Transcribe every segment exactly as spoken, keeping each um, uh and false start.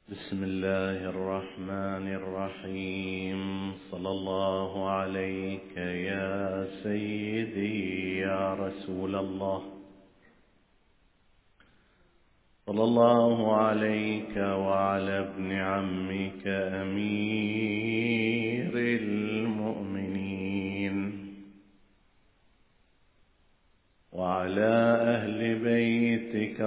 بسم الله الرحمن الرحيم. صلى الله عليك يا سيدي يا رسول الله، صلى الله عليك وعلى ابن عمك أمير المؤمنين وعلى أهل بيتك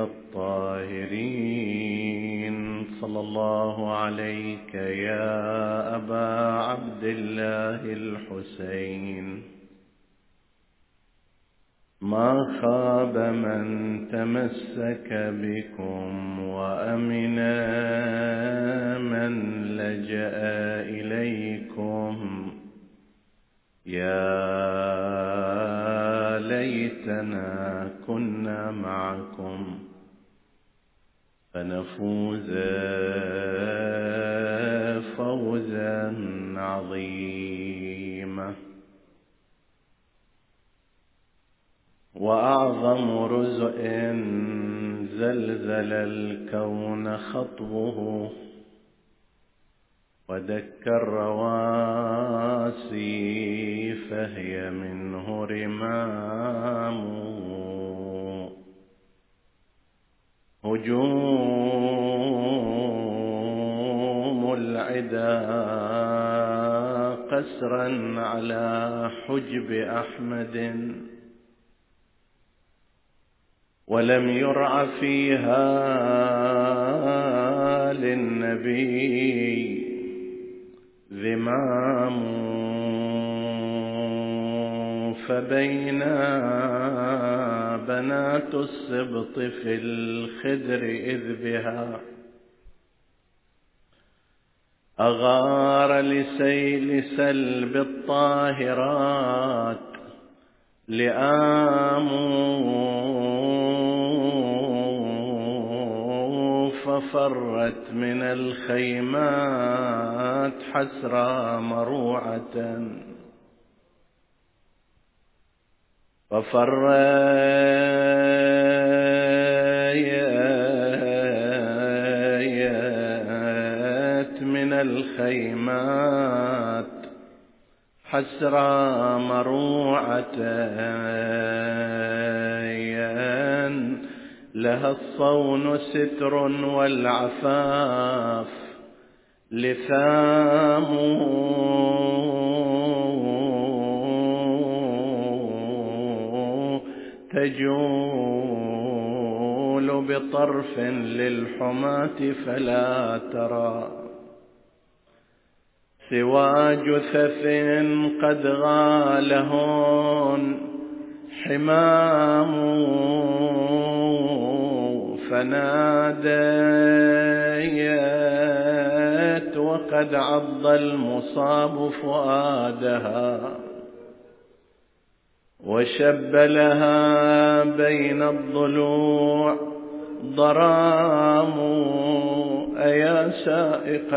الطاهرين. صلى الله عليك يا أبا عبد الله الحسين. ما خاب من تمسك بكم وأمن من لجأ إليكم. يا ليتنا كنا معكم فنفوز فوزا عظيما. وأعظم رزء زلزل الكون خطبه ودك الرواسي فهي منه رمام. هجوم العدا قسرا على حجب أحمد ولم يرع فيها للنبي ذمام. فبينا بنات السبط في الخدر إذ بها أغار لسيل سلب الطاهرات لئام. ففرت من الخيمات حسرى مروعة ففريت من الخيمات حسرى مروعة لها الصون ستر والعفاف لثام. تجول بطرف للحماة فلا ترى سوى جثث قد غالهن حمام. فناديت وقد عض المصاب فؤادها وشب لها بين الضلوع ضرام. أيا سائق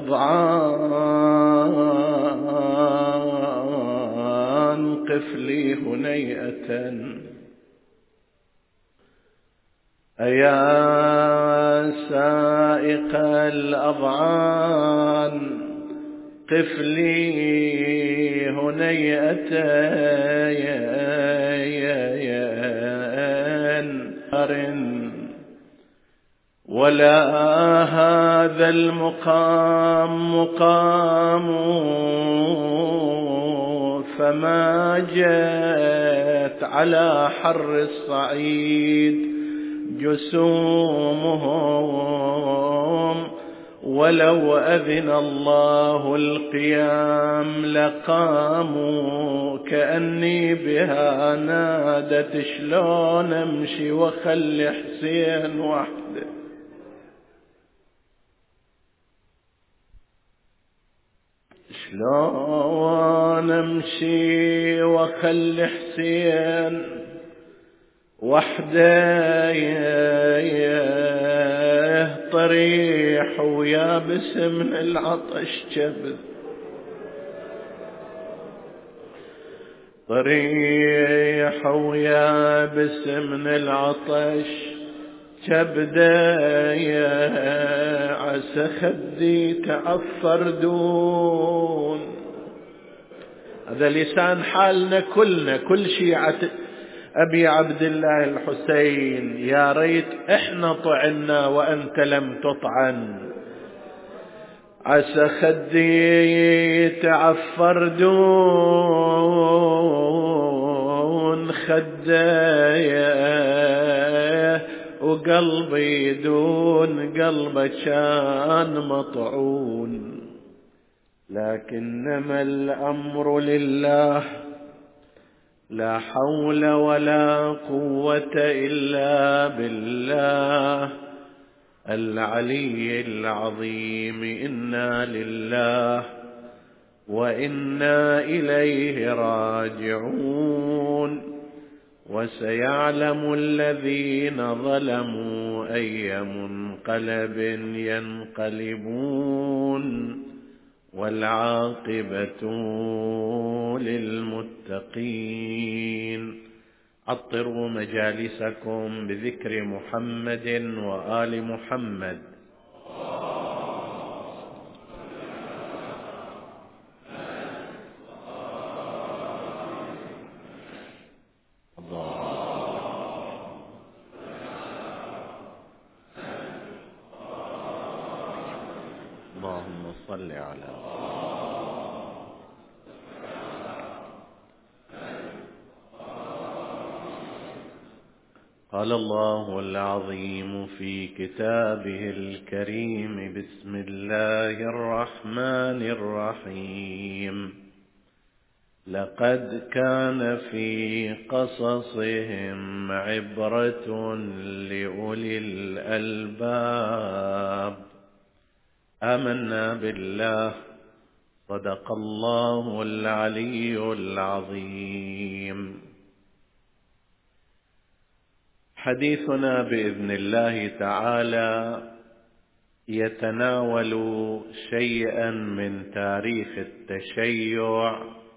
الأضعان قف لي هنيئة. أيا سائق الأضعان قف لي هنيئتين. ولا هذا المقام مقام فما جت على حر الصعيد جسومهم. ولو أذن الله القيام لقاموا كأني بها نادت شلون امشي وخلي حسين وحده. شلون امشي وخلي حسين وحده طريح ويابس من العطش جبل. طريح ويابس من العطش كبدايا عسى خدي تعفر دون. هذا لسان حالنا كلنا، كل شيعة أبي عبد الله الحسين. يا ريت إحنا طعنا وأنت لم تطعن. عسى خدي تعفر دون خديه، وقلبي دون قلبه كان مطعون. لكنما الأمر لله، لا حول ولا قوة إلا بالله العلي العظيم. إنا لله وإنا إليه راجعون. وسيعلم الذين ظلموا أي منقلب ينقلبون، والعاقبة للمتقين. عطروا مجالسكم بذكر محمد وآل محمد. اللهم صل على قال الله العظيم في كتابه الكريم: بسم الله الرحمن الرحيم. لقد كان في قصصهم عبرة لأولي الألباب. آمنا بالله، صدق الله العلي العظيم. حديثنا بإذن الله تعالى يتناول شيئا من تاريخ التشيع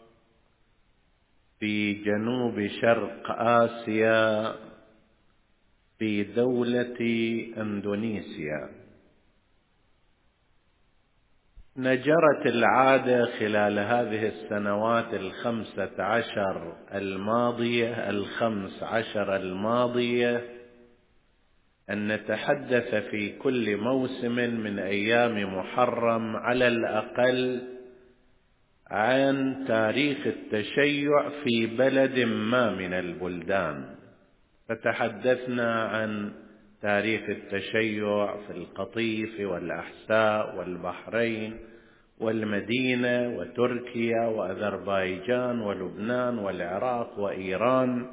في جنوب شرق آسيا في دولة أندونيسيا. نجرت العادة خلال هذه السنوات الخمسة عشر الماضية الخمس عشر الماضية أن نتحدث في كل موسم من أيام محرم على الأقل عن تاريخ التشيع في بلد ما من البلدان. فتحدثنا عن تاريخ التشيع في القطيف والأحساء والبحرين والمدينة وتركيا وأذربيجان ولبنان والعراق وإيران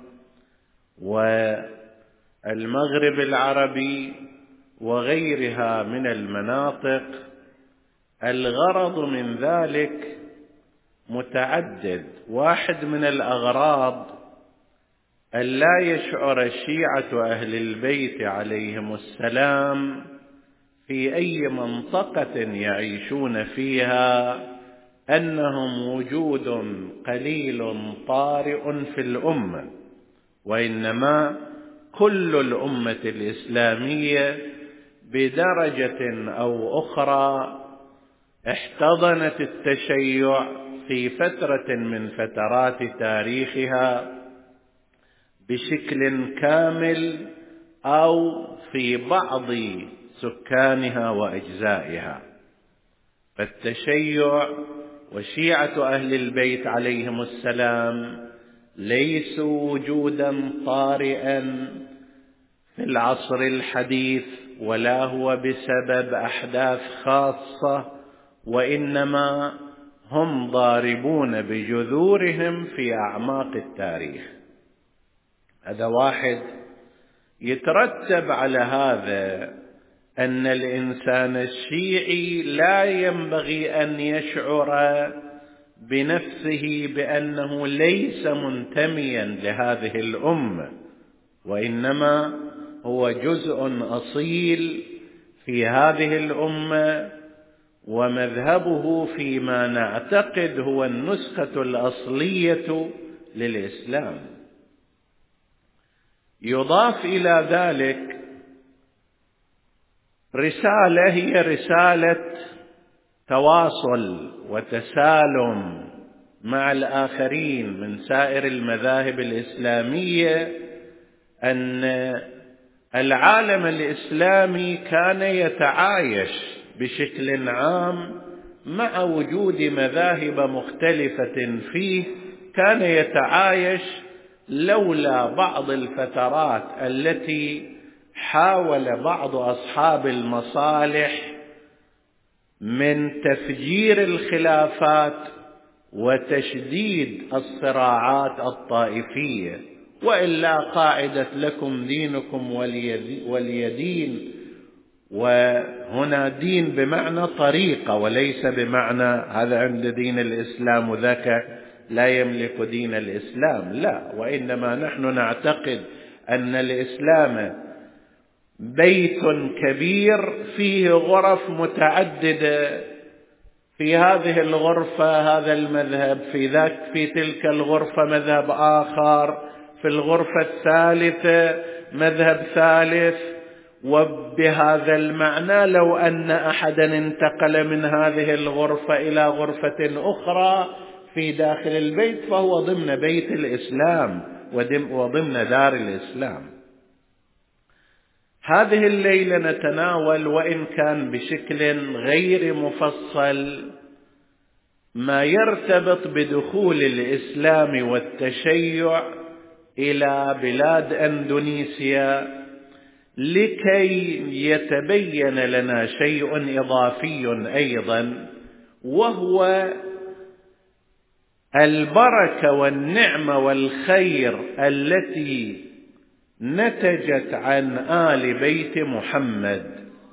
والمغرب العربي وغيرها من المناطق. الغرض من ذلك متعدد. واحد من الأغراض ألا يشعر شيعة أهل البيت عليهم السلام في أي منطقة يعيشون فيها أنهم وجود قليل طارئ في الأمة، وإنما كل الأمة الإسلامية بدرجة أو أخرى احتضنت التشيع في فترة من فترات تاريخها بشكل كامل أو في بعض سكانها وأجزائها. فالتشيع وشيعة أهل البيت عليهم السلام ليسوا وجودا طارئا في العصر الحديث، ولا هو بسبب أحداث خاصة، وإنما هم ضاربون بجذورهم في أعماق التاريخ. هذا واحد. يترتب على هذا أن الإنسان الشيعي لا ينبغي أن يشعر بنفسه بأنه ليس منتميا لهذه الأمة، وإنما هو جزء أصيل في هذه الأمة، ومذهبه فيما نعتقد هو النسخة الأصلية للإسلام. يضاف إلى ذلك رسالة هي رسالة تواصل وتسالم مع الآخرين من سائر المذاهب الإسلامية، أن العالم الإسلامي كان يتعايش بشكل عام مع وجود مذاهب مختلفة فيه، كان يتعايش لولا بعض الفترات التي حاول بعض أصحاب المصالح من تفجير الخلافات وتشديد الصراعات الطائفية، وإلا قاعدة لكم دينكم ولي دين، وهنا دين بمعنى طريقة وليس بمعنى هذا عند دين الإسلام وذاك لا يملك دين الإسلام، لا، وإنما نحن نعتقد أن الإسلام بيت كبير فيه غرف متعددة، في هذه الغرفة هذا المذهب، في ذاك في تلك الغرفة مذهب آخر، في الغرفة الثالثة مذهب ثالث. وبهذا المعنى لو أن أحدا انتقل من هذه الغرفة إلى غرفة أخرى في داخل البيت فهو ضمن بيت الإسلام وضمن دار الإسلام. هذه الليلة نتناول وإن كان بشكل غير مفصل ما يرتبط بدخول الإسلام والتشيع إلى بلاد أندونيسيا، لكي يتبين لنا شيء إضافي أيضا، وهو البركة والنعمة والخير التي نتجت عن آل بيت محمد.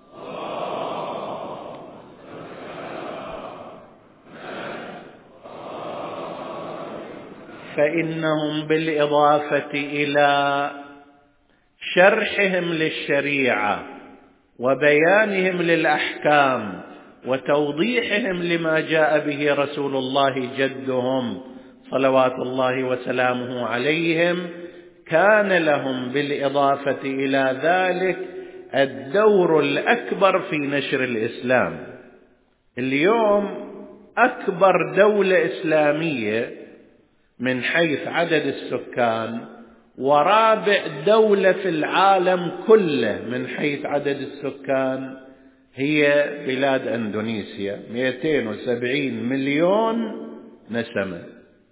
فإنهم بالإضافة إلى شرحهم للشريعة وبيانهم للأحكام وتوضيحهم لما جاء به رسول الله جدهم صلوات الله وسلامه عليهم، كان لهم بالإضافة إلى ذلك الدور الأكبر في نشر الإسلام. اليوم أكبر دولة إسلامية من حيث عدد السكان، ورابع دولة في العالم كله من حيث عدد السكان، هي بلاد أندونيسيا، مئتين وسبعين مليون نسمة،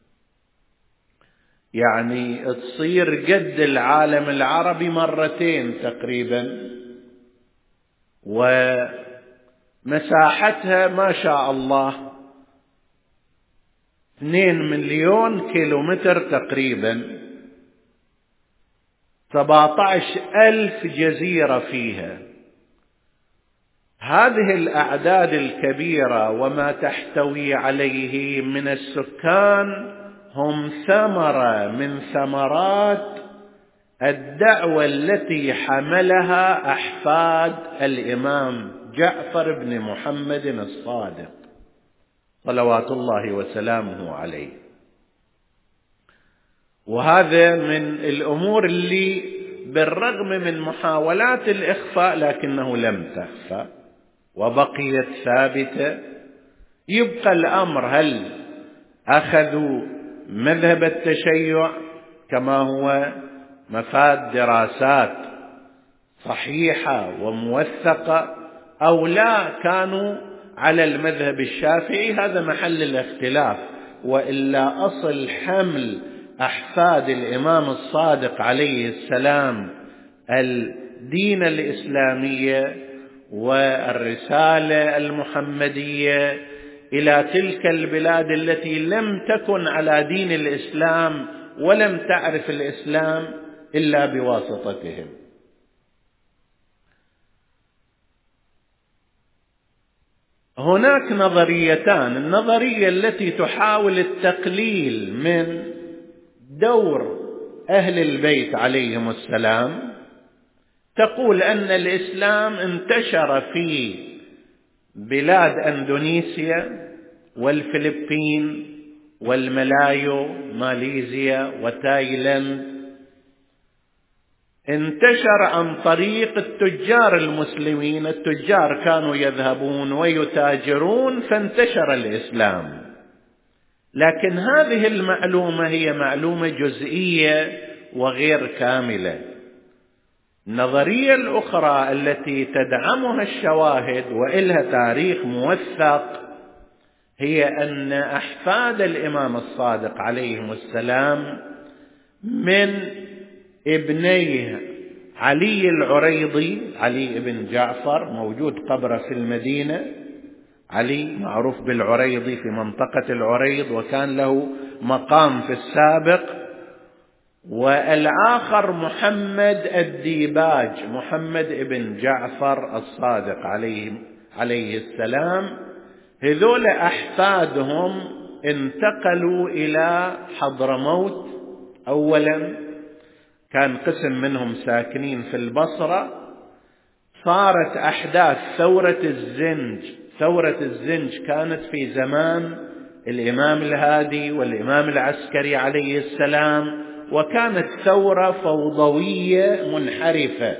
يعني تصير قد العالم العربي مرتين تقريبا، ومساحتها ما شاء الله اثنين مليون كيلومتر تقريبا، سبعة عشر ألف جزيرة فيها. هذه الأعداد الكبيرة وما تحتوي عليه من السكان هم ثمرة من ثمرات الدعوة التي حملها أحفاد الإمام جعفر بن محمد الصادق صلوات الله وسلامه عليه. وهذا من الأمور اللي بالرغم من محاولات الإخفاء لكنه لم تخفى وبقيت ثابتة. يبقى الأمر هل أخذوا مذهب التشيع كما هو مفاد دراسات صحيحة وموثقة أو لا كانوا على المذهب الشافعي؟ هذا محل الاختلاف، وإلا أصل حمل أحفاد الإمام الصادق عليه السلام الدين الإسلامية والرسالة المحمدية إلى تلك البلاد التي لم تكن على دين الإسلام ولم تعرف الإسلام إلا بواسطتهم. هناك نظريتان: النظرية التي تحاول التقليل من دور أهل البيت عليهم السلام، تقول أن الإسلام انتشر في بلاد أندونيسيا والفلبين والملايو، ماليزيا وتايلاند، انتشر عن طريق التجار المسلمين. التجار كانوا يذهبون ويتاجرون فانتشر الإسلام. لكن هذه المعلومة هي معلومة جزئية وغير كاملة. النظرية الأخرى التي تدعمها الشواهد وإلها تاريخ موثق هي أن أحفاد الإمام الصادق عليهم السلام من ابنيه علي العريضي، علي بن جعفر موجود قبره في المدينة، علي معروف بالعريضي في منطقة العريض وكان له مقام في السابق، والآخر محمد الديباج، محمد بن جعفر الصادق عليه, عليه السلام. هذول أحفادهم انتقلوا إلى حضرموت. أولا كان قسم منهم ساكنين في البصرة. صارت أحداث ثورة الزنج. ثورة الزنج كانت في زمان الإمام الهادي والإمام العسكري عليه السلام، وكانت ثورة فوضوية منحرفة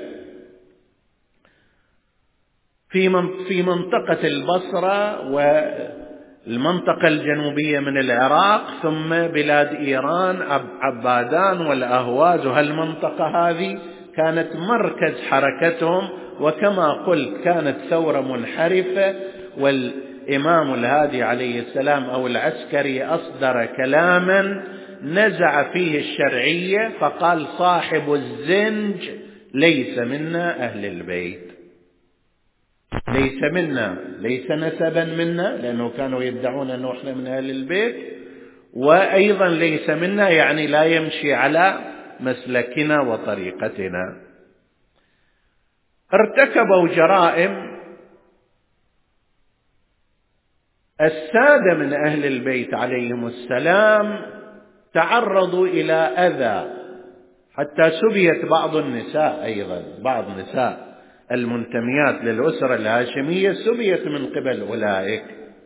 في منطقة البصرة والمنطقة الجنوبية من العراق، ثم بلاد إيران، عبادان والأهواز، وهالمنطقة هذه كانت مركز حركتهم. وكما قلت كانت ثورة منحرفة، والإمام الهادي عليه السلام أو العسكري أصدر كلاما نزع فيه الشرعية، فقال صاحب الزنج ليس منا أهل البيت، ليس منا، ليس نسبا منا، لأنه كانوا يدعون أنه إحنا من أهل البيت، وأيضا ليس منا يعني لا يمشي على مسلكنا وطريقتنا. ارتكبوا جرائم. السادة من أهل البيت عليهم السلام تعرضوا إلى أذى، حتى سبيت بعض النساء، أيضا بعض نساء المنتميات للأسرة الهاشمية سبيت من قبل أولئك.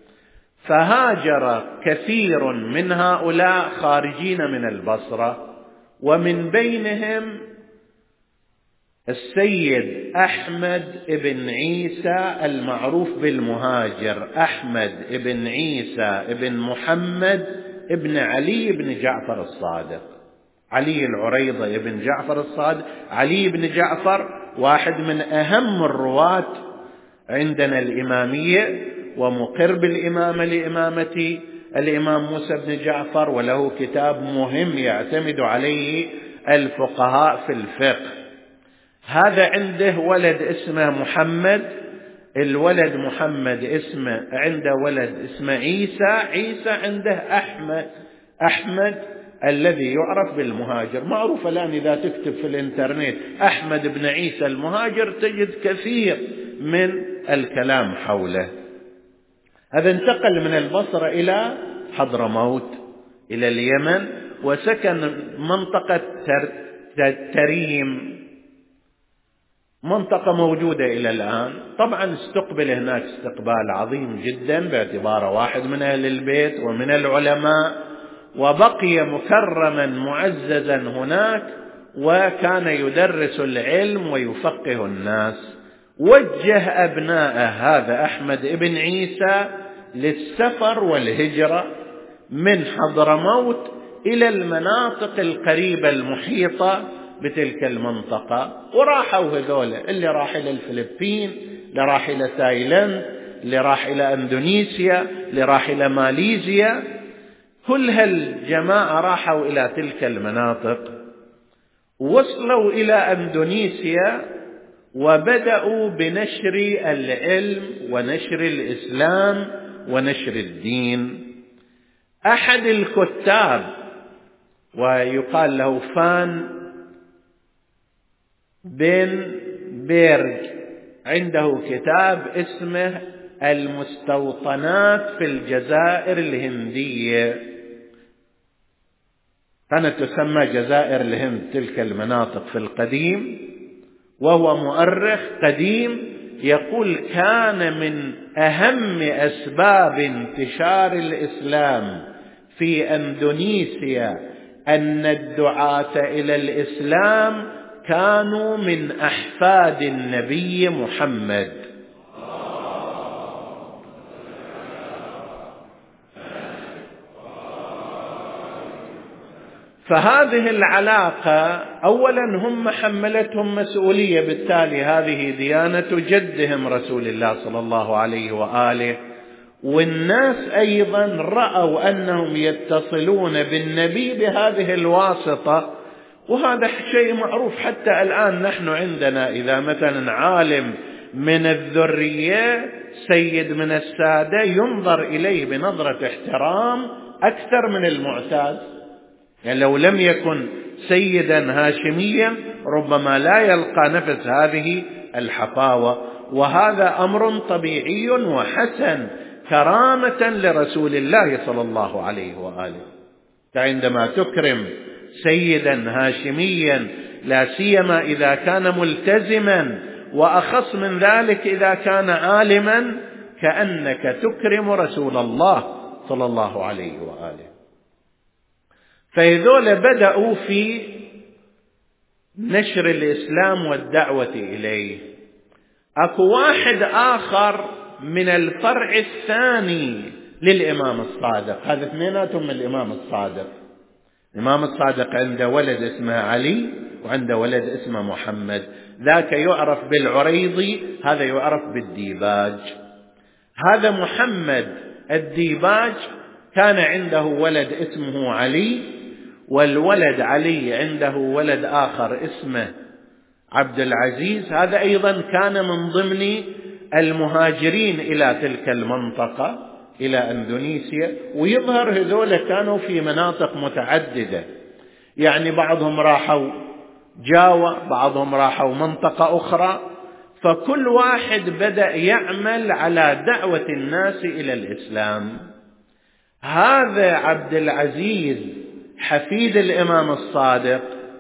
فهاجر كثير من هؤلاء خارجين من البصرة، ومن بينهم السيد أحمد بن عيسى المعروف بالمهاجر، أحمد بن عيسى بن محمد بن علي بن جعفر الصادق. علي العريضة بن جعفر الصادق. علي بن جعفر واحد من أهم الرواة عندنا الإمامية، ومقر بالإمامة لإمامة الإمام موسى بن جعفر، وله كتاب مهم يعتمد عليه الفقهاء في الفقه. هذا عنده ولد اسمه محمد، الولد محمد اسمه، عنده ولد اسمه عيسى، عيسى عنده أحمد، أحمد الذي يعرف بالمهاجر. معروف الآن إذا تكتب في الإنترنت أحمد بن عيسى المهاجر تجد كثير من الكلام حوله. هذا انتقل من البصرة إلى حضرموت إلى اليمن، وسكن منطقة تريم، منطقة موجودة إلى الآن. طبعا استقبل هناك استقبال عظيم جدا باعتباره واحد من أهل البيت ومن العلماء، وبقي مكرما معززا هناك، وكان يدرس العلم ويفقه الناس. وجه أبناءه هذا أحمد بن عيسى للسفر والهجرة من حضرموت إلى المناطق القريبة المحيطة بتلك المنطقة، وراحوا هذول، اللي راح إلى الفلبين، اللي راح إلى تايلاند، اللي راح إلى أندونيسيا، اللي راح إلى ماليزيا، كل هالجماعة راحوا إلى تلك المناطق. وصلوا إلى أندونيسيا وبدأوا بنشر العلم ونشر الإسلام ونشر الدين. أحد الكتاب ويقال له فان بن بيرج عنده كتاب اسمه المستوطنات في الجزائر الهندية، كانت تسمى جزائر الهند تلك المناطق في القديم. وهو مؤرخ قديم يقول كان من أهم أسباب انتشار الإسلام في أندونيسيا أن الدعاة إلى الإسلام كانوا من أحفاد النبي محمد. فهذه العلاقة أولا هم حملتهم مسؤولية، بالتالي هذه ديانة جدهم رسول الله صلى الله عليه وآله، والناس أيضا رأوا أنهم يتصلون بالنبي بهذه الواسطة، وهذا شيء معروف حتى الآن. نحن عندنا إذا مثلا عالم من الذرية، سيد من السادة، ينظر إليه بنظرة احترام أكثر من المعتاد. يعني لو لم يكن سيدا هاشميا ربما لا يلقى نفس هذه الحفاوة، وهذا أمر طبيعي وحسن كرامة لرسول الله صلى الله عليه وآله. فعندما تكرم سيدا هاشميا، لا سيما إذا كان ملتزما، وأخص من ذلك إذا كان عالما، كأنك تكرم رسول الله صلى الله عليه وآله. فهذول بدأوا في نشر الإسلام والدعوة إليه. أكو واحد آخر من الفرع الثاني للإمام الصادق، هذا اثنيناتهم من الإمام الصادق. الإمام الصادق عنده ولد اسمه علي وعنده ولد اسمه محمد، ذاك يعرف بالعريضي، هذا يعرف بالديباج. هذا محمد الديباج كان عنده ولد اسمه علي، والولد علي عنده ولد آخر اسمه عبد العزيز، هذا أيضا كان من ضمن المهاجرين إلى تلك المنطقة، إلى أندونيسيا. ويظهر هذول كانوا في مناطق متعددة، يعني بعضهم راحوا جاوا، بعضهم راحوا منطقة أخرى، فكل واحد بدأ يعمل على دعوة الناس إلى الإسلام. هذا عبد العزيز حفيد الإمام الصادق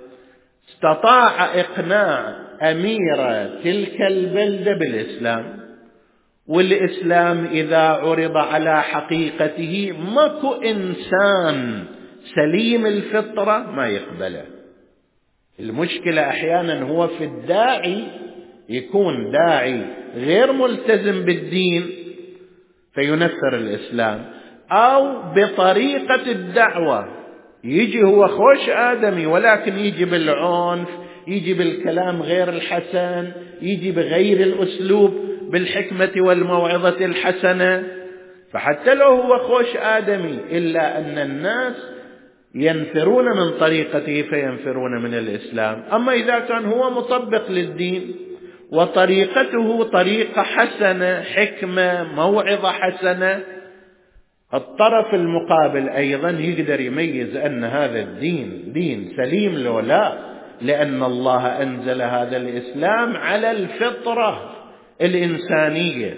استطاع إقناع أمير تلك البلدة بالإسلام، والإسلام إذا عرض على حقيقته ماكو إنسان سليم الفطرة ما يقبله. المشكلة أحيانا هو في الداعي، يكون داعي غير ملتزم بالدين فينفر الإسلام، أو بطريقة الدعوة يجي هو خوش آدمي ولكن يجي بالعنف، يجي بالكلام غير الحسن، يجي بغير الأسلوب بالحكمة والموعظة الحسنة. فحتى لو هو خوش آدمي إلا أن الناس ينفرون من طريقته فينفرون من الإسلام. أما إذا كان هو مطبق للدين وطريقته طريقة حسنة، حكمة، موعظة حسنة، الطرف المقابل أيضا يقدر يميز أن هذا الدين دين سليم لو لا، لأن الله أنزل هذا الإسلام على الفطرة الإنسانية.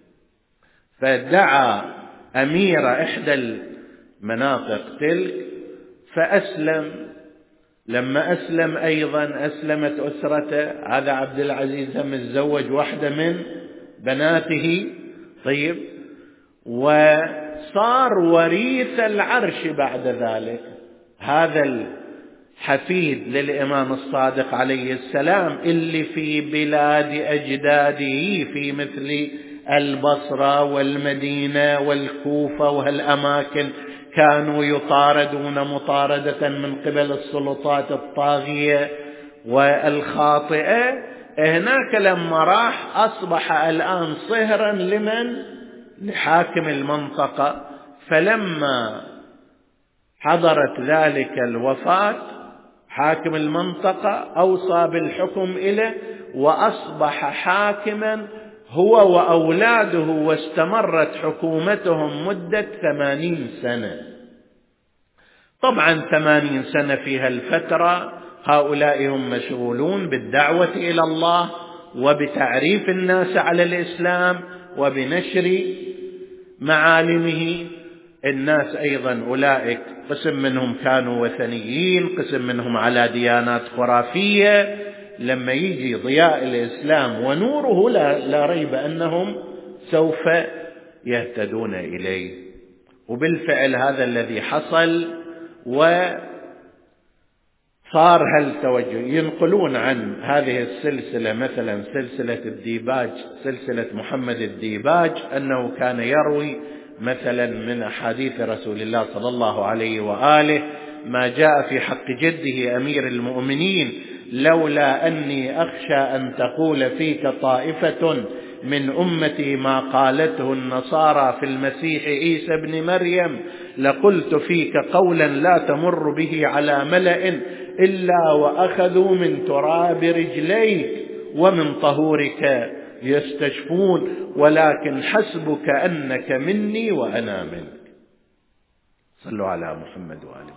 فدعا أمير إحدى المناطق تلك فأسلم. لما أسلم أيضا أسلمت أسرته. هذا عبد العزيز متزوج واحدة من بناته، طيب، وصار وريث العرش بعد ذلك. هذا الحفيد للإمام الصادق عليه السلام اللي في بلاد أجداده في مثل البصرة والمدينة والكوفة وهالأماكن كانوا يطاردون مطاردة من قبل السلطات الطاغية والخاطئة، هناك لما راح أصبح الآن صهرا لمن؟ لحاكم المنطقة. فلما حضرت ذلك الوفاة حاكم المنطقة أوصى بالحكم إليه، وأصبح حاكما هو وأولاده، واستمرت حكومتهم مدة ثمانين سنة. طبعا ثمانين سنة فيها الفترة هؤلاء هم مشغولون بالدعوة إلى الله وبتعريف الناس على الإسلام وبنشر معالمه. الناس أيضا أولئك قسم منهم كانوا وثنيين، قسم منهم على ديانات خرافية. لما يجي ضياء الإسلام ونوره لا, لا ريب أنهم سوف يهتدون إليه. وبالفعل هذا الذي حصل، صار هل توجه ينقلون عن هذه السلسلة مثلا سلسلة الديباج، سلسلة محمد الديباج، أنه كان يروي مثلا من أحاديث رسول الله صلى الله عليه وآله ما جاء في حق جده أمير المؤمنين: لولا أني أخشى أن تقول فيك طائفة من أمتي ما قالته النصارى في المسيح عيسى ابن مريم لقلت فيك قولا لا تمر به على ملأ إلا وأخذوا من تراب رجليك ومن طهورك يستشفون، ولكن حسبك أنك مني وأنا منك. صلوا على محمد وآله.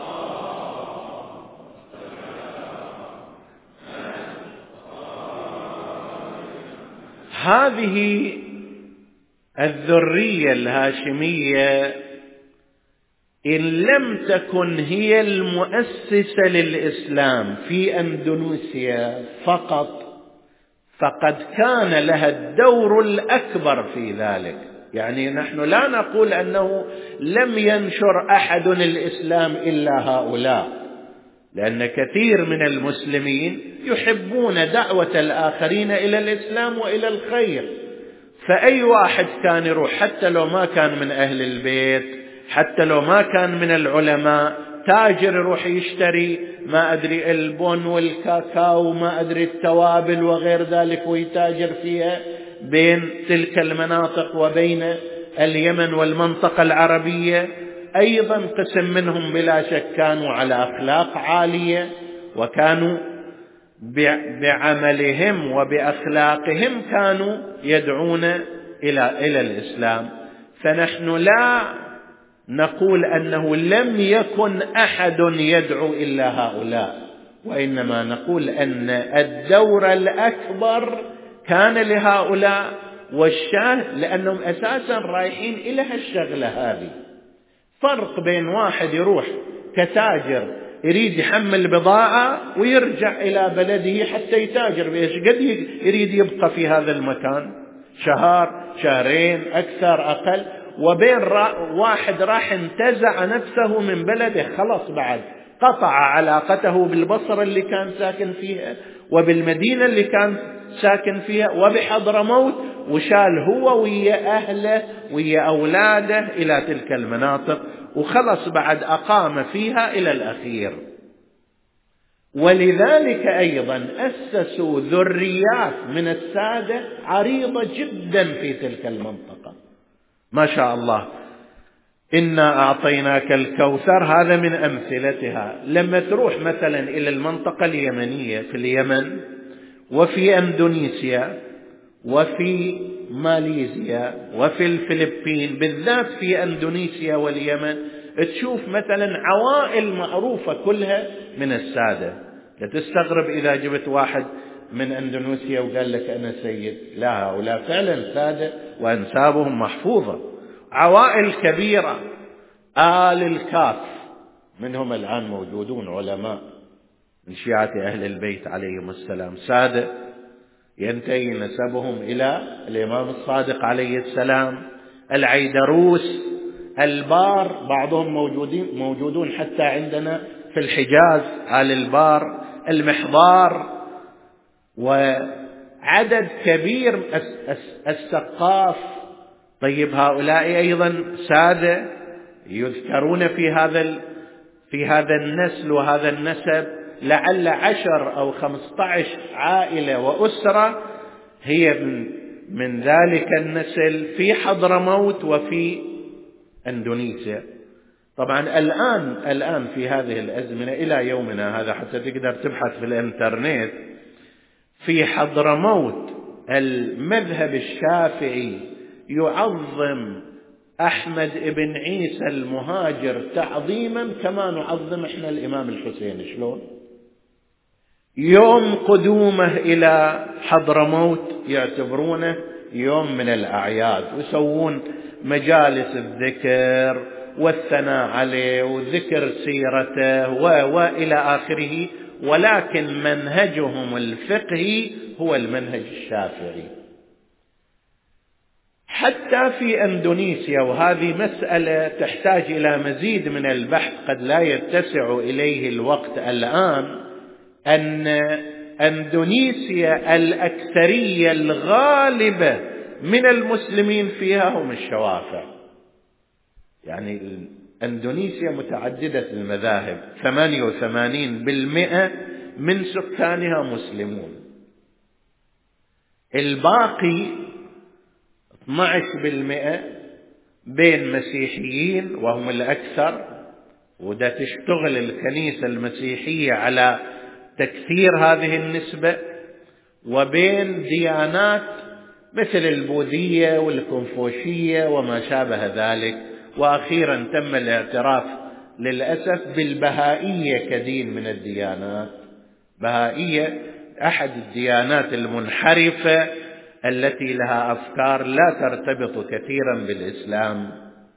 هذه الذرية الهاشمية إن لم تكن هي المؤسسة للإسلام في أندونيسيا فقط، فقد كان لها الدور الأكبر في ذلك. يعني نحن لا نقول أنه لم ينشر أحد الإسلام إلا هؤلاء، لأن كثير من المسلمين يحبون دعوة الآخرين إلى الإسلام وإلى الخير، فأي واحد كان يروح حتى لو ما كان من أهل البيت، حتى لو ما كان من العلماء، تاجر يروح يشتري ما أدري البن والكاكاو وما أدري التوابل وغير ذلك ويتاجر فيها بين تلك المناطق وبين اليمن والمنطقة العربية. أيضا قسم منهم بلا شك كانوا على أخلاق عالية، وكانوا بعملهم وبأخلاقهم كانوا يدعون إلى إلى الإسلام. فنحن لا نقول أنه لم يكن أحد يدعو إلا هؤلاء، وإنما نقول أن الدور الأكبر كان لهؤلاء، والشاهد لأنهم أساسا رايحين إلى هالشغلة هذه. فرق بين واحد يروح كتاجر يريد يحمل بضاعة ويرجع إلى بلده حتى يتاجر بإيش قد يريد يبقى في هذا المكان شهر شهرين أكثر أقل، وبين واحد راح انتزع نفسه من بلده خلص بعد قطع علاقته بالبصرة اللي كان ساكن فيها وبالمدينة اللي كان ساكن فيها وبحضرموت، وشال هو ويا أهله ويا أولاده إلى تلك المناطق وخلص بعد أقام فيها إلى الأخير. ولذلك أيضا أسسوا ذريات من السادة عريضة جدا في تلك المنطقة ما شاء الله. إنا أعطيناك الكوثر هذا من أمثلتها. لما تروح مثلا إلى المنطقة اليمنية في اليمن وفي أندونيسيا وفي ماليزيا وفي الفلبين، بالذات في أندونيسيا واليمن، تشوف مثلا عوائل معروفة كلها من السادة. لا تستغرب إذا جبت واحد من أندونيسيا وقال لك أنا سيد، لا، هؤلاء فعلا سادة وأنسابهم محفوظة. عوائل كبيرة، آل الكاف منهم الآن موجودون علماء من شيعة أهل البيت عليهم السلام، سادة ينتهي نسبهم إلى الإمام الصادق عليه السلام. العيدروس، البار، بعضهم موجودين موجودون حتى عندنا في الحجاز، آل البار، المحضار، وعدد كبير السقاف. طيب هؤلاء أيضا سادة يذكرون في هذا في هذا النسل وهذا النسب، لعل عشر أو خمسة عشر عائلة وأسرة هي من ذلك النسل في حضرموت وفي أندونيسيا. طبعا الآن الآن في هذه الأزمنة إلى يومنا هذا، حتى تقدر تبحث في الإنترنت، في حضرموت المذهب الشافعي يعظم أحمد بن عيسى المهاجر تعظيما كما نعظم إحنا الإمام الحسين. شلون؟ يوم قدومه إلى حضرموت يعتبرونه يوم من الأعياد، ويسوون مجالس الذكر والثناء عليه وذكر سيرته وإلى آخره، ولكن منهجهم الفقهي هو المنهج الشافعي. حتى في أندونيسيا، وهذه مسألة تحتاج إلى مزيد من البحث قد لا يتسع إليه الوقت الآن، أن أندونيسيا الأكثرية الغالبة من المسلمين فيها هم الشوافع. يعني أندونيسيا متعددة المذاهب، ثمانية وثمانين بالمئة من سكانها مسلمون، الباقي اثني عشر بالمئة بين مسيحيين وهم الأكثر، وده تشتغل الكنيسة المسيحية على تكثير هذه النسبة، وبين ديانات مثل البوذية والكونفوشية وما شابه ذلك، وأخيرا تم الاعتراف للأسف بالبهائية كدين من الديانات. بهائية أحد الديانات المنحرفة التي لها أفكار لا ترتبط كثيرا بالإسلام.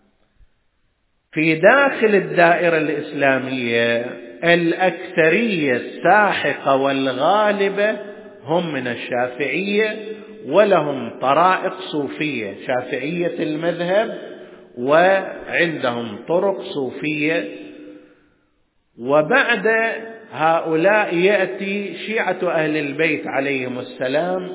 في داخل الدائرة الإسلامية الأكثرية الساحقة والغالبة هم من الشافعية، ولهم طرائق صوفية، شافعية المذهب وعندهم طرق صوفية. وبعد هؤلاء يأتي شيعة أهل البيت عليهم السلام،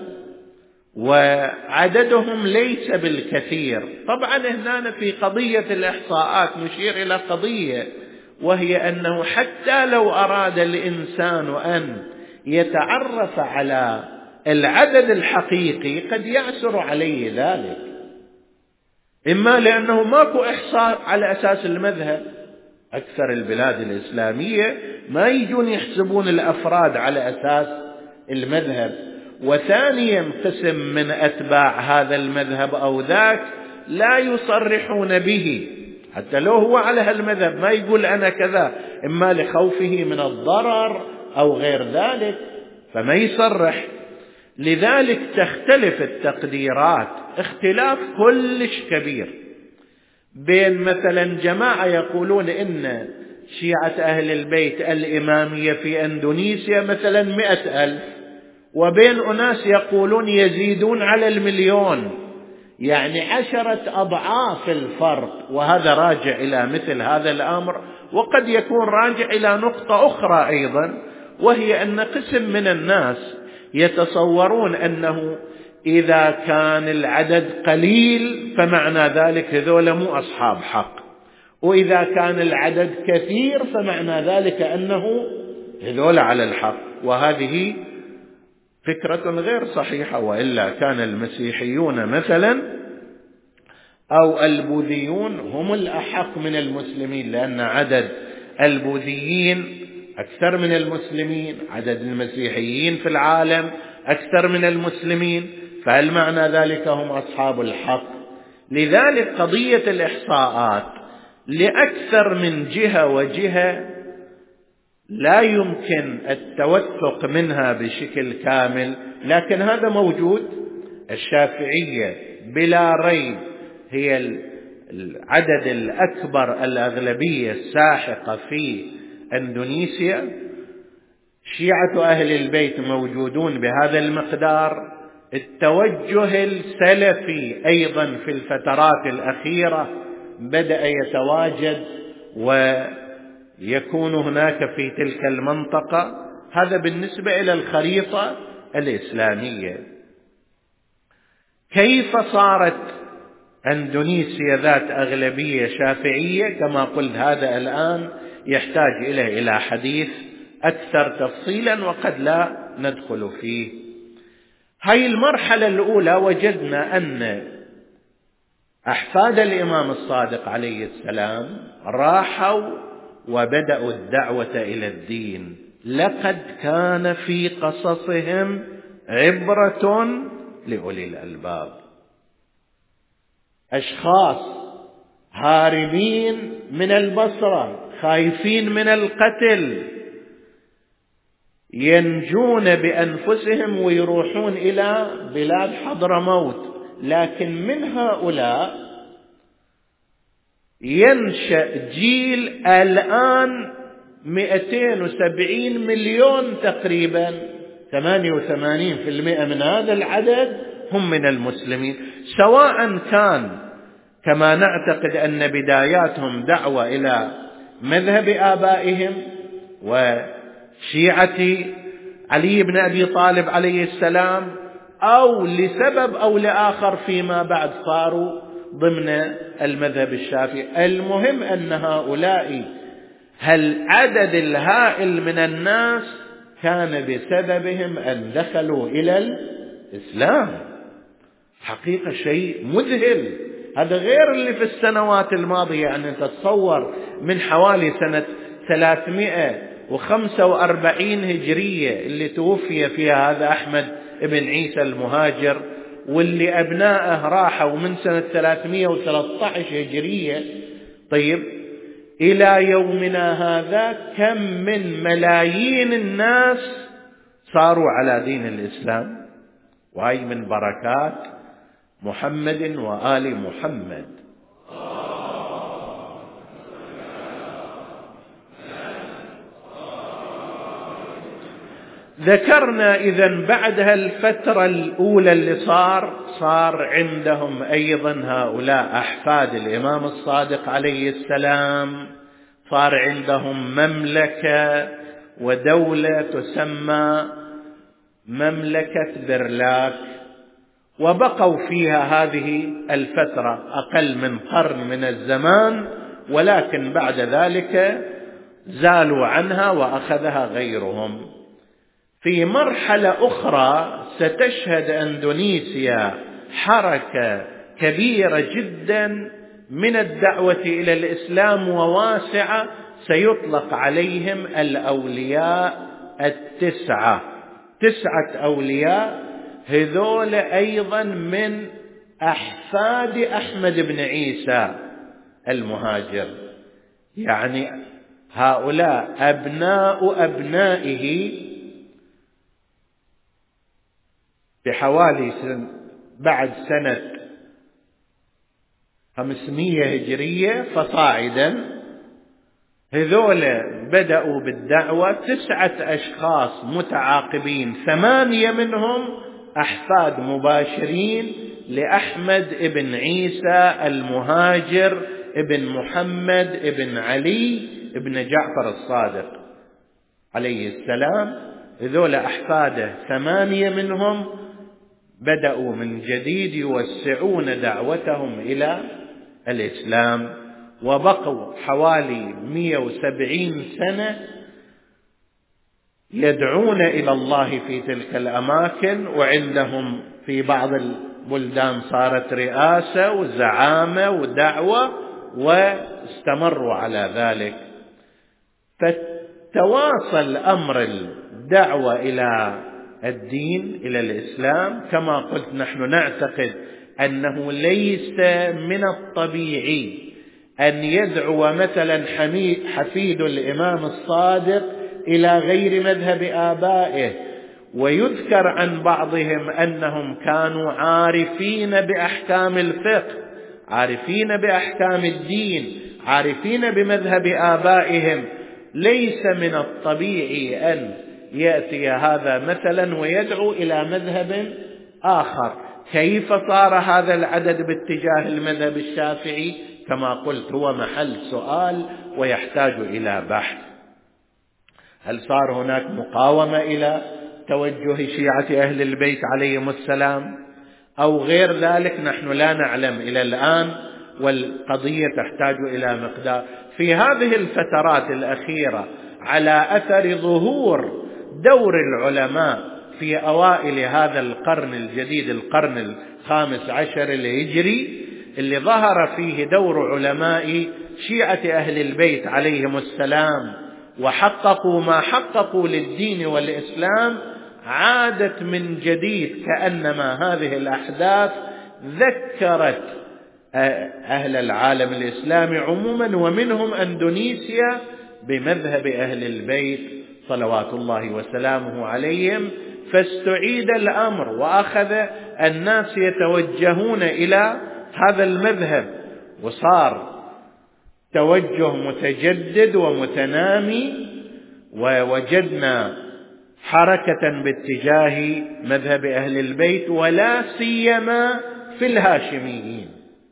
وعددهم ليس بالكثير. طبعا هنا في قضية الإحصاءات نشير إلى قضية، وهي أنه حتى لو أراد الإنسان أن يتعرف على العدد الحقيقي قد يعسر عليه ذلك، إما لأنه ماكو إحصاء على أساس المذهب، أكثر البلاد الإسلامية ما يجون يحسبون الأفراد على أساس المذهب، وثانيا قسم من أتباع هذا المذهب أو ذاك لا يصرحون به، حتى لو هو على هالمذهب ما يقول أنا كذا، إما لخوفه من الضرر أو غير ذلك فما يصرح. لذلك تختلف التقديرات اختلاف كلش كبير بين مثلا جماعة يقولون إن شيعة أهل البيت الإمامية في أندونيسيا مثلا مئة ألف، وبين أناس يقولون يزيدون على المليون، يعني عشرة أضعاف الفرق. وهذا راجع إلى مثل هذا الأمر، وقد يكون راجع إلى نقطة أخرى أيضا، وهي أن قسم من الناس يتصورون أنه إذا كان العدد قليل فمعنى ذلك هذول مو أصحاب حق، وإذا كان العدد كثير فمعنى ذلك أنه هذول على الحق. وهذه فكرة غير صحيحة، وإلا كان المسيحيون مثلا أو البوذيون هم الأحق من المسلمين، لأن عدد البوذيين أكثر من المسلمين، عدد المسيحيين في العالم أكثر من المسلمين، فهل معنى ذلك هم أصحاب الحق؟ لذلك قضية الإحصاءات لأكثر من جهة وجهة لا يمكن التوثق منها بشكل كامل، لكن هذا موجود. الشافعية بلا ريب هي العدد الأكبر، الأغلبية الساحقة في أندونيسيا. شيعة أهل البيت موجودون بهذا المقدار. التوجه السلفي أيضا في الفترات الأخيرة بدأ يتواجد ويكون هناك في تلك المنطقة. هذا بالنسبة إلى الخريطة الإسلامية. كيف صارت أندونيسيا ذات أغلبية شافعية؟ كما قلت هذا الآن يحتاج إليه إلى حديث أكثر تفصيلا وقد لا ندخل فيه. هاي المرحلة الأولى وجدنا أن أحفاد الإمام الصادق عليه السلام راحوا وبدأوا الدعوة إلى الدين. لقد كان في قصصهم عبرة لأولي الألباب. أشخاص هاربين من البصرة خايفين من القتل ينجون بأنفسهم ويروحون إلى بلاد حضرموت، لكن من هؤلاء ينشأ جيل الآن مئتين وسبعين مليون تقريبا، ثمانية وثمانين بالمئة من هذا العدد هم من المسلمين، سواء كان كما نعتقد أن بداياتهم دعوة إلى مذهب آبائهم وشيعة علي بن أبي طالب عليه السلام، أو لسبب أو لآخر فيما بعد صاروا ضمن المذهب الشافعي. المهم أن هؤلاء هالعدد الهائل من الناس كان بسببهم أن دخلوا إلى الإسلام. حقيقة شيء مذهل، هذا غير اللي في السنوات الماضية. يعني تتصور من حوالي سنة ثلاثمائة وخمسة وأربعين هجرية اللي توفي فيها هذا أحمد بن عيسى المهاجر، واللي أبنائه راحوا من سنة ثلاثمائة وثلاثة عشر هجرية، طيب إلى يومنا هذا كم من ملايين الناس صاروا على دين الإسلام، وهي من بركات محمد وآل محمد. ذكرنا إذن بعدها الفترة الأولى اللي صار صار عندهم أيضا هؤلاء أحفاد الإمام الصادق عليه السلام، صار عندهم مملكة ودولة تسمى مملكة برلاك، وبقوا فيها هذه الفترة أقل من قرن من الزمان، ولكن بعد ذلك زالوا عنها وأخذها غيرهم. في مرحلة أخرى ستشهد أندونيسيا حركة كبيرة جدا من الدعوة إلى الإسلام وواسعة، سيطلق عليهم الأولياء التسعة، تسعة أولياء، هذول أيضا من أحفاد أحمد بن عيسى المهاجر، يعني هؤلاء أبناء أبنائه بحوالي سن بعد سنة خمسمائة هجرية فصاعدا، هذول بدأوا بالدعوة تسعة أشخاص متعاقبين، ثمانية منهم أحفاد مباشرين لأحمد بن عيسى المهاجر ابن محمد ابن علي ابن جعفر الصادق عليه السلام. هذول أحفاده ثمانية منهم بدأوا من جديد يوسعون دعوتهم إلى الإسلام، وبقوا حوالي مئة وسبعين سنة يدعون إلى الله في تلك الأماكن، وعندهم في بعض البلدان صارت رئاسة وزعامة ودعوة، واستمروا على ذلك. فتواصل أمر الدعوة إلى الدين إلى الإسلام. كما قلت نحن نعتقد أنه ليس من الطبيعي أن يدعو مثلا حفيد الإمام الصادق إلى غير مذهب آبائه، ويذكر عن بعضهم أنهم كانوا عارفين بأحكام الفقه، عارفين بأحكام الدين، عارفين بمذهب آبائهم. ليس من الطبيعي أن يأتي هذا مثلا ويدعو إلى مذهب آخر. كيف صار هذا العدد باتجاه المذهب الشافعي؟ كما قلت هو محل سؤال ويحتاج إلى بحث. هل صار هناك مقاومة إلى توجه شيعة أهل البيت عليهم السلام أو غير ذلك؟ نحن لا نعلم إلى الآن، والقضية تحتاج إلى مقدار. في هذه الفترات الأخيرة على أثر ظهور دور العلماء في أوائل هذا القرن الجديد، القرن الخامس عشر الهجري، اللي ظهر فيه دور علماء شيعة أهل البيت عليهم السلام وحققوا ما حققوا للدين والإسلام، عادت من جديد كأنما هذه الأحداث ذكرت أهل العالم الإسلامي عموما ومنهم أندونيسيا بمذهب أهل البيت صلوات الله وسلامه عليهم. فاستعيد الأمر وأخذ الناس يتوجهون إلى هذا المذهب، وصار توجه متجدد ومتنامي. ووجدنا حركة باتجاه مذهب أهل البيت، ولا سيما في الهاشميين،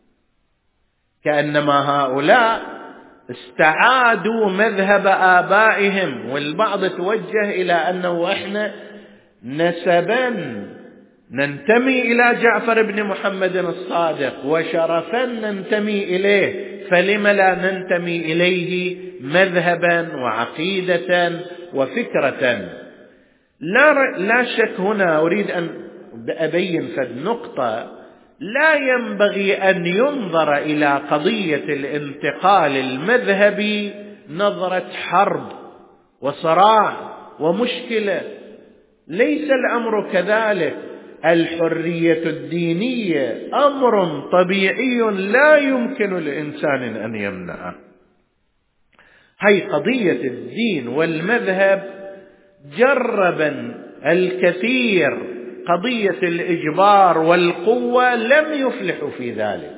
كأنما هؤلاء استعادوا مذهب آبائهم، والبعض توجه إلى أنه إحنا نسبا ننتمي إلى جعفر بن محمد الصادق وشرفا ننتمي إليه، فلم لا ننتمي إليه مذهبا وعقيدة وفكرة. لا, لا شك هنا أريد أن أبين فد نقطة، لا ينبغي أن ينظر إلى قضية الانتقال المذهبي نظرة حرب وصراع ومشكلة، ليس الأمر كذلك. الحرية الدينية أمر طبيعي لا يمكن لإنسان أن يمنعه. هي قضية الدين والمذهب جربا الكثير، قضية الإجبار والقوة لم يفلحوا في ذلك.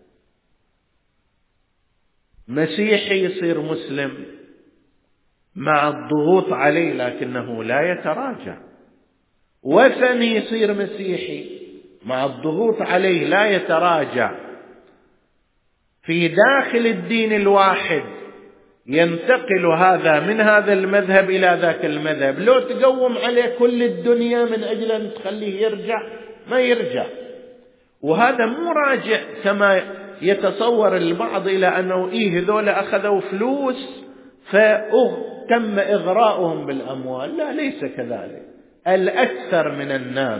مسيحي يصير مسلم مع الضغوط عليه لكنه لا يتراجع، وثني يصير مسيحي مع الضغوط عليه لا يتراجع. في داخل الدين الواحد ينتقل هذا من هذا المذهب إلى ذاك المذهب، لو تقوم عليه كل الدنيا من أجل أن تخليه يرجع ما يرجع. وهذا مو راجع كما يتصور البعض إلى أنه إيه هذول أخذوا فلوس فتم إغراؤهم بالأموال، لا ليس كذلك. الأكثر من الناس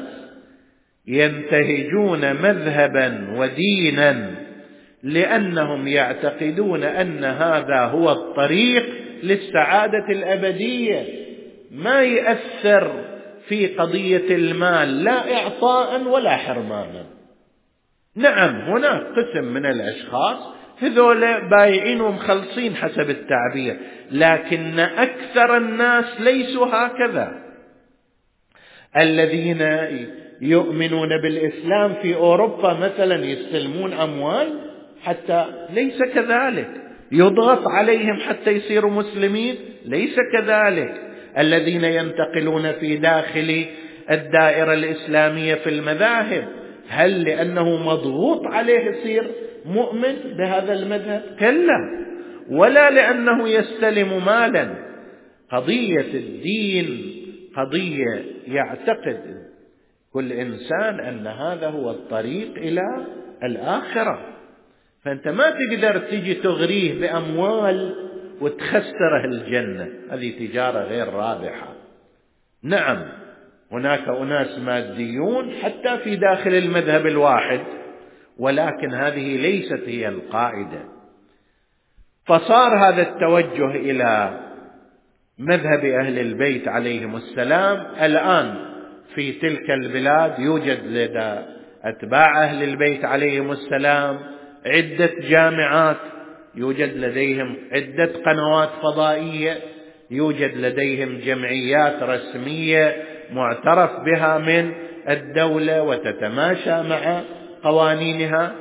ينتهجون مذهبا ودينا لأنهم يعتقدون أن هذا هو الطريق للسعادة الأبدية، ما يأثر في قضية المال لا إعطاء ولا حرمانا. نعم هناك قسم من الأشخاص هذول بايعين ومخلصين حسب التعبير، لكن أكثر الناس ليسوا هكذا. الذين يؤمنون بالإسلام في أوروبا مثلا يستلمون أموال حتى ليس كذلك، يضغط عليهم حتى يصيروا مسلمين ليس كذلك. الذين ينتقلون في داخل الدائرة الإسلامية في المذاهب، هل لأنه مضغوط عليه يصير مؤمن بهذا المذهب؟ كلا، ولا لأنه يستلم مالا. قضية الدين قضية يعتقد كل إنسان أن هذا هو الطريق إلى الآخرة، فأنت ما تقدر تجي تغريه بأموال وتخسره الجنة، هذه تجارة غير رابحة. نعم هناك أناس ماديون حتى في داخل المذهب الواحد، ولكن هذه ليست هي القاعدة. فصار هذا التوجه إلى مذهب أهل البيت عليهم السلام. الآن في تلك البلاد يوجد لدى أتباع أهل البيت عليهم السلام عدة جامعات، يوجد لديهم عدة قنوات فضائية، يوجد لديهم جمعيات رسمية معترف بها من الدولة وتتماشى مع قوانينها،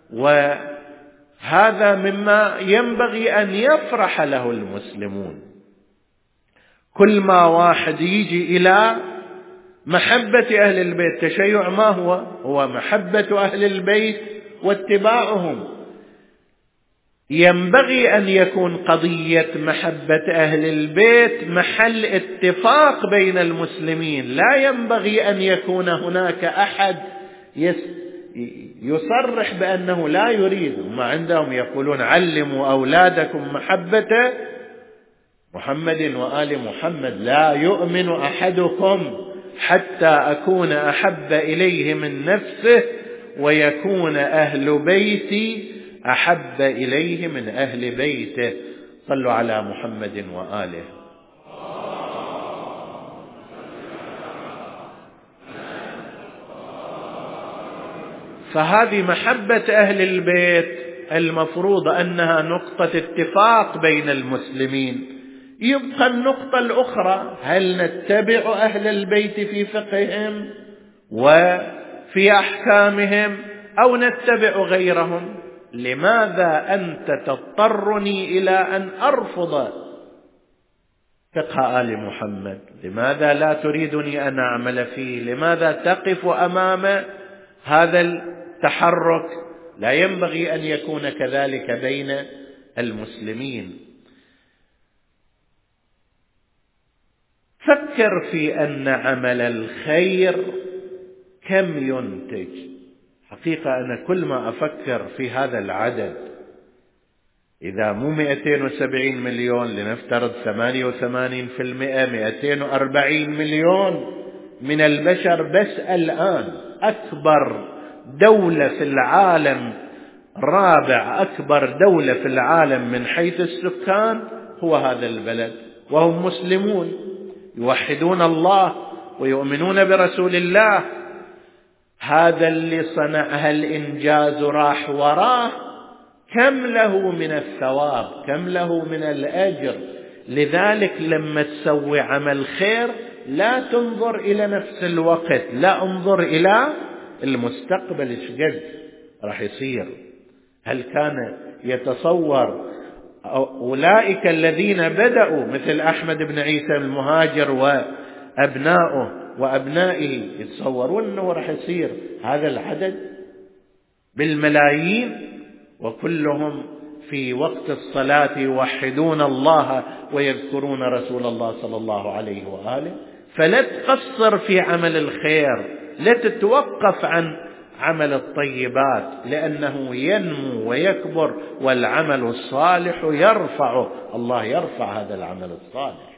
وهذا مما ينبغي أن يفرح له المسلمون. كل ما واحد يجي إلى محبة أهل البيت، تشيع ما هو؟ هو محبة أهل البيت واتباعهم. ينبغي أن يكون قضية محبة أهل البيت محل اتفاق بين المسلمين، لا ينبغي أن يكون هناك أحد يصرح بأنه لا يريد. وما عندهم يقولون علموا أولادكم محبة محمد وآل محمد، لا يؤمن أحدكم حتى أكون أحب إليه من نفسه ويكون أهل بيتي أحب إليه من أهل بيته. صلوا على محمد وآله. فهذه محبة أهل البيت المفروض أنها نقطة اتفاق بين المسلمين. يبقى النقطة الأخرى، هل نتبع أهل البيت في فقههم وفي أحكامهم أو نتبع غيرهم؟ لماذا أنت تضطرني إلى أن أرفض فقه آل محمد، لماذا لا تريدني أن أعمل فيه؟ لماذا تقف أمام هذا التحرك؟ لا ينبغي أن يكون كذلك بين المسلمين. فكر في أن عمل الخير كم ينتج. حقيقة أنا كل ما أفكر في هذا العدد، إذا مو مئتين وسبعين مليون، لنفترض ثمانية وثمانين في المئة، مئتين وأربعين مليون من البشر بس الآن. أكبر دولة في العالم، رابع أكبر دولة في العالم من حيث السكان هو هذا البلد، وهم مسلمون يوحدون الله ويؤمنون برسول الله. هذا اللي صنع هالإنجاز راح وراه، كم له من الثواب، كم له من الأجر. لذلك لما تسوي عمل خير لا تنظر إلى نفس الوقت، لا انظر إلى المستقبل ايش قد راح يصير. هل كان يتصور أولئك الذين بدأوا مثل أحمد بن عيسى المهاجر وأبنائه وأبنائه يتصورون أنه راح يصير هذا العدد بالملايين، وكلهم في وقت الصلاة يوحدون الله ويذكرون رسول الله صلى الله عليه وآله؟ فلا تقصر في عمل الخير، لا تتوقف عن عمل الطيبات، لأنه ينمو ويكبر، والعمل الصالح يرفعه، الله يرفع هذا العمل الصالح.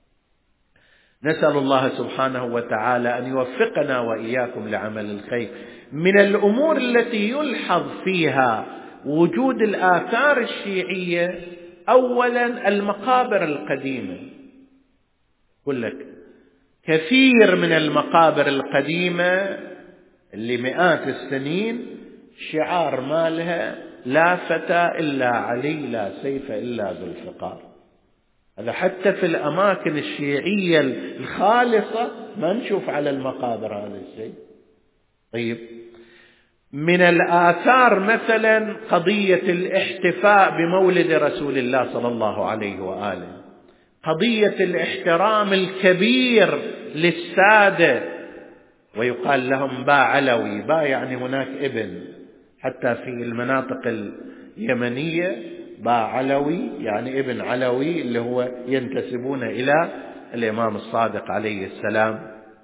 نسأل الله سبحانه وتعالى أن يوفقنا وإياكم لعمل الخير. من الأمور التي يلحظ فيها وجود الآثار الشيعية أولا المقابر القديمة. أقول لك كثير من المقابر القديمة اللي مئات السنين شعار مالها لا فتى إلا علي، لا سيف إلا ذو الفقار. هذا حتى في الأماكن الشيعية الخالصة ما نشوف على المقابر هذا الشيء. طيب، من الآثار مثلا قضية الاحتفاء بمولد رسول الله صلى الله عليه وآله، قضية الاحترام الكبير للسادة، ويقال لهم با علوي، با يعني هناك ابن، حتى في المناطق اليمنية با علوي يعني ابن علوي، اللي هو ينتسبون إلى الإمام الصادق عليه السلام.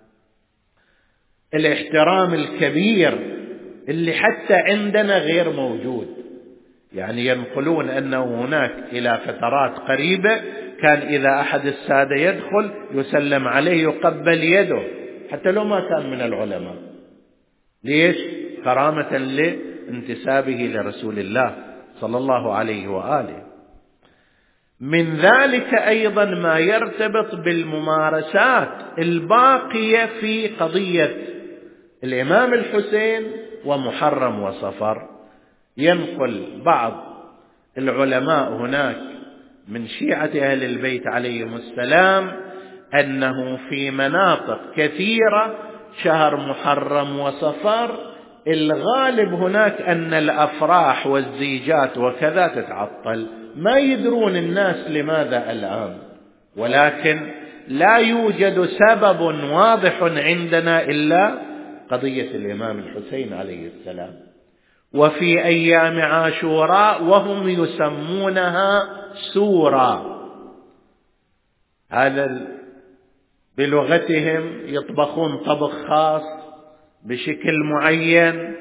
الاحترام الكبير اللي حتى عندنا غير موجود، يعني ينقلون أنه هناك إلى فترات قريبة كان إذا أحد السادة يدخل يسلم عليه يقبل يده حتى لو ما كان من العلماء. ليش؟ كرامة لانتسابه لرسول الله صلى الله عليه وآله. من ذلك أيضا ما يرتبط بالممارسات الباقية في قضية الإمام الحسين ومحرم وصفر. ينقل بعض العلماء هناك من شيعة أهل البيت عليهم السلام أنه في مناطق كثيرة شهر محرم وصفر الغالب هناك أن الأفراح والزيجات وكذا تتعطل. ما يدرون الناس لماذا الآن، ولكن لا يوجد سبب واضح عندنا إلا قضية الإمام الحسين عليه السلام. وفي أيام عاشوراء وهم يسمونها سورة، هذا بلغتهم يطبخون طبخ خاص بشكل معين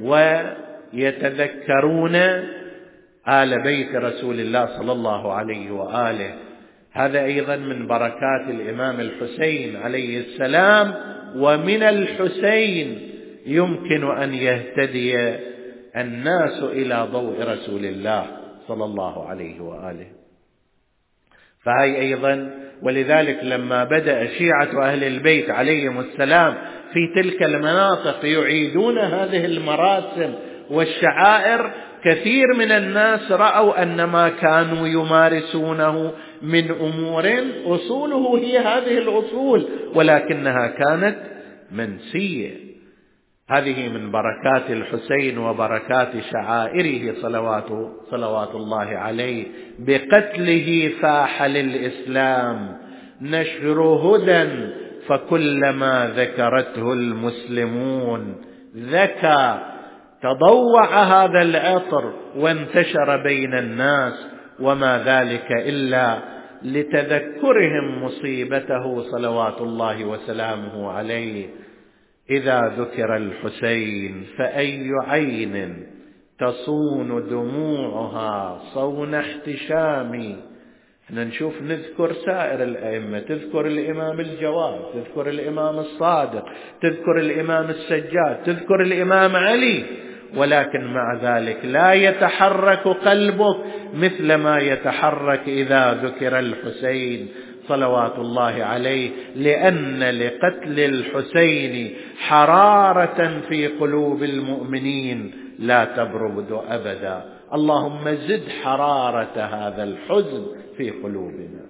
ويتذكرون آل بيت رسول الله صلى الله عليه وآله. هذا أيضا من بركات الإمام الحسين عليه السلام، ومن الحسين يمكن أن يهتدي الناس إلى ضوء رسول الله صلى الله عليه وآله. فهي أيضا، ولذلك لما بدأ شيعة أهل البيت عليهم السلام في تلك المناطق يعيدون هذه المراسم والشعائر، كثير من الناس رأوا أن ما كانوا يمارسونه من أمور أصوله هي هذه الأصول، ولكنها كانت منسية. هذه من بركات الحسين وبركات شعائره صلوات, صلوات الله عليه. بقتله فاح للإسلام نشر هدى، فكلما ذكرته المسلمون ذكى، تضوع هذا العطر وانتشر بين الناس، وما ذلك إلا لتذكرهم مصيبته صلوات الله وسلامه عليه. إذا ذكر الحسين فأي عين تصون دموعها صون احتشام. احنا نشوف نذكر سائر الأئمة، تذكر الإمام الجواد، تذكر الإمام الصادق، تذكر الإمام السجاد، تذكر الإمام علي، ولكن مع ذلك لا يتحرك قلبك مثل ما يتحرك إذا ذكر الحسين صلوات الله عليه، لأن لقتل الحسين حرارة في قلوب المؤمنين لا تبرد أبدا. اللهم زد حرارة هذا الحزن في قلوبنا.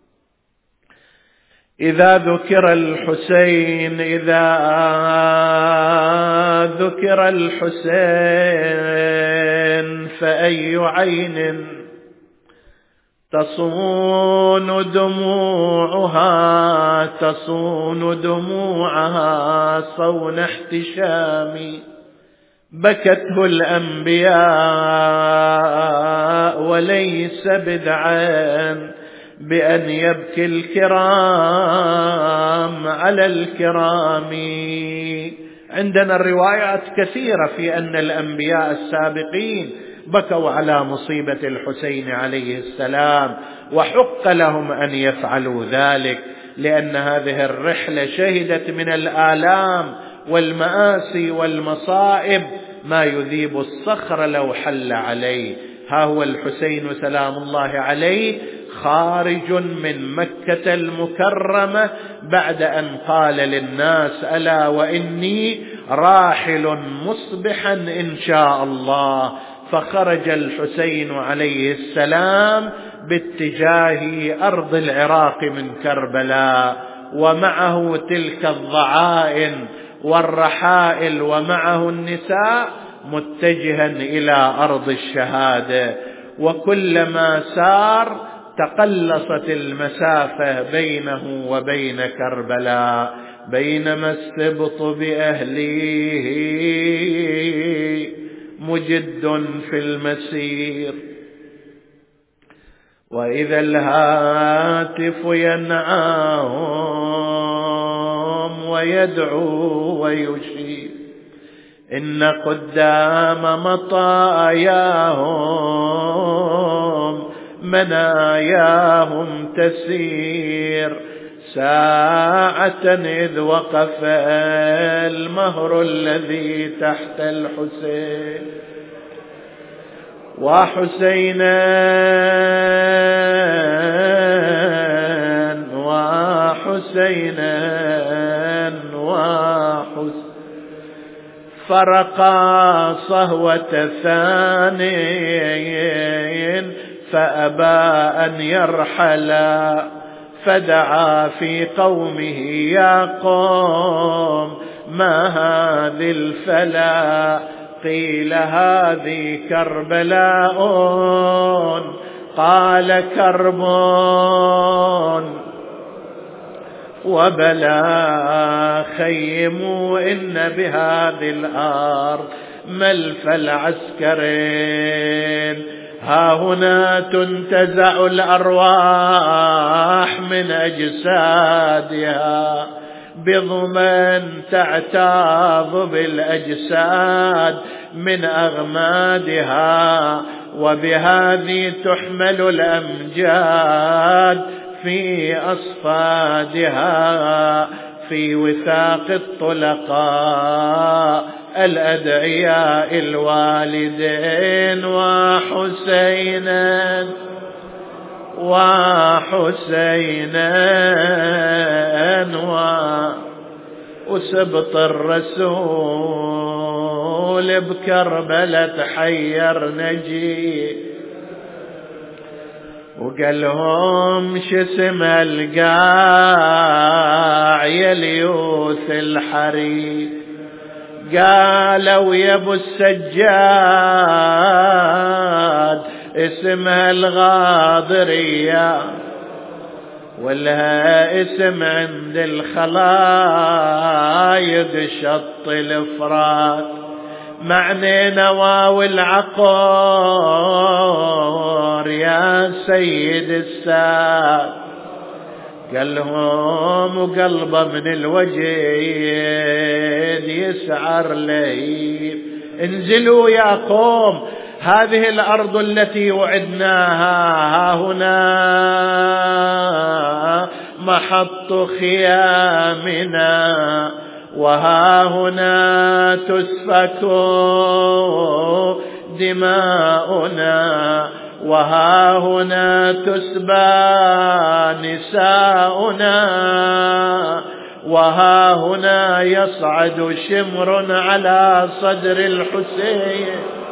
إذا ذكر الحسين إذا ذكر الحسين فأي عين تصون دموعها تصون دموعها صون احتشام. بكته الأنبياء وليس بدعا بأن يبكي الكرام على الكرام. عندنا الروايات كثيرة في أن الأنبياء السابقين بكوا على مصيبة الحسين عليه السلام، وحق لهم أن يفعلوا ذلك، لأن هذه الرحلة شهدت من الآلام والمآسي والمصائب ما يذيب الصخر لو حل عليه. ها هو الحسين سلام الله عليه خارج من مكة المكرمة بعد أن قال للناس ألا وإني راحل مصبحا إن شاء الله، فخرج الحسين عليه السلام باتجاه أرض العراق من كربلاء، ومعه تلك الضعائن والرحائل ومعه النساء متجها إلى أرض الشهادة. وكلما سار تقلصت المسافة بينه وبين كربلاء، بينما السبط بأهليه مجد في المسير، وإذا الهاتف ينعاهم ويدعو ويشير إن قدام مطاياهم مناياهم تسير. ساعة إذ وقف المهر الذي تحت الحسين وحسينا وحسينا وحسين فرقا صهوة ثانٍ فأبى أن يرحلا، فدعا في قومه يا قوم ما هذه الفلا، قيل هذه كربلاء، قال كرب وبلا خيموا إن بهذه الأرض ملف العسكرين، ها هنا تنتزع الأرواح من أجسادها بضمن تعتاض بالأجساد من أغمادها، وبهذه تحمل الأمجاد في أصفادها في وثاق الطلقاء الأدعياء الوالدين وحسينا وحسينا وسبط الرسول بكربلة تحير نجي، وقالهم شسم القاع يا ليوث الحريق، قالوا يا ابو السجاد اسمها الغاضرية، ولها اسم عند الخلايق شط الفرات، معنى نواوي العقار يا سيد الساد. قالهم وقلبه من الوجد يسعر لي، انزلوا يا قوم، هذه الأرض التي وعدناها، ها هنا محط خيامنا، وها هنا تسفك دماؤنا، وها هنا تسبى نساؤنا، وها هنا يصعد شمر على صدر الحسين.